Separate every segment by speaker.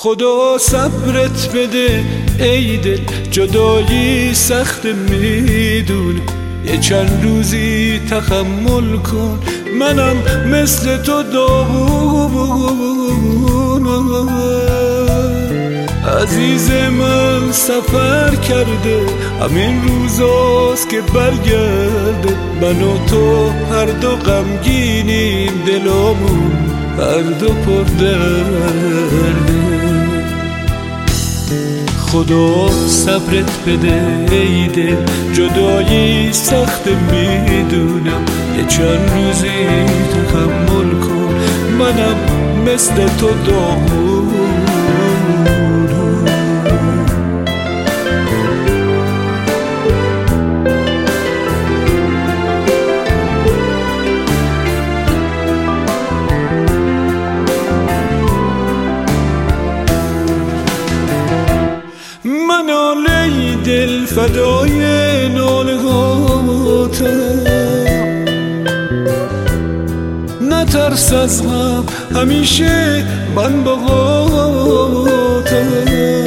Speaker 1: خدا صبرت بده ای دل، جدایی سخت میدونه، یه چند روزی تحمل کن، منم مثل تو داغونم. عزیز من سفر کرده، همین روزاست که برگرده، من و تو هر دو غمگینیم، دلامون هر دو پر درده. خدا صبرت بده ای دل، جدایی سخت میدونم، یه چند روزی تحمل کن، منم مثل تو داغونم. من ناله دل فدای ناله هاتم، نترس از غم همیشه من باهاتم.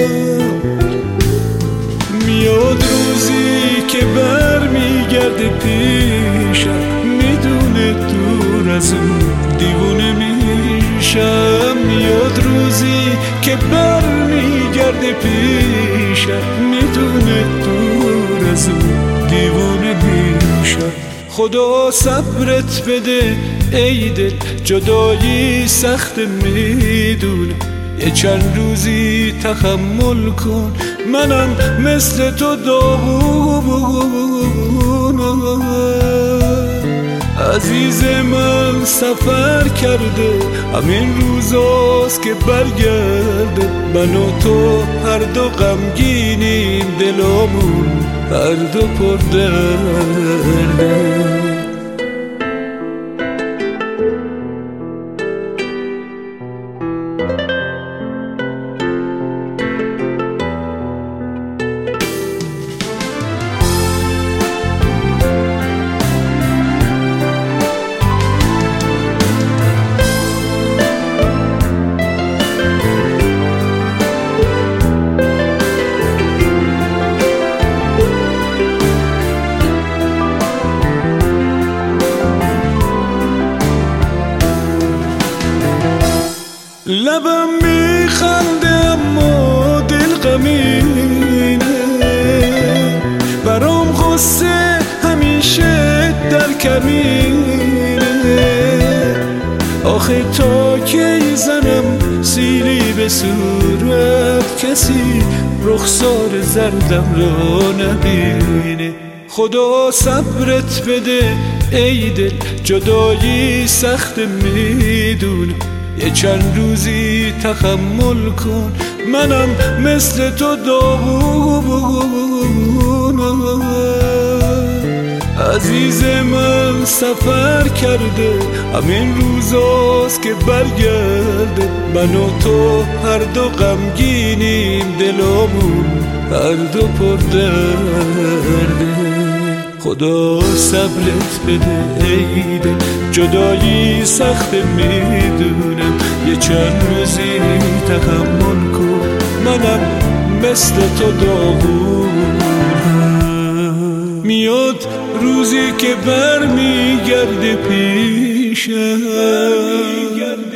Speaker 1: میاد روزی که برمیگرده پیشم، میدونه دور از اون دیوونه میشم. میاد روزی که برمیگرده پیشم، میدونه دور از اون دیوونه میشم. خدا صبرت بده ای دل، جدایی سخت میدونه، یه چند روزی تحمل کن، منم مثل تو داغونم. عزیز من سفر کرده، همین روزاست که برگرده، من و تو هر دو غمگینیم، دلامون هر دو پر درده. لبم میخنده اما دل غمینه، برام غصه همیشه در کمینه. آخه تا کی زنم سیلی به صورت، کسی رخسار زردم را نبینه. خدا صبرت بده ای دل، جدایی سخت میدونه، یه چند روزی تحمل کن، منم مثل تو داغونم. عزیز من سفر کرده، همین روزاست که برگرده، من و تو هر دو غمگینیم، دلامون هر دو پر درده. خدا صبرت بده ای دل، جدایی سخت میدونم، یه چند روزی تحمل کن، منم مثل تو داغونم. میاد روزی که برمیگرده پیشم،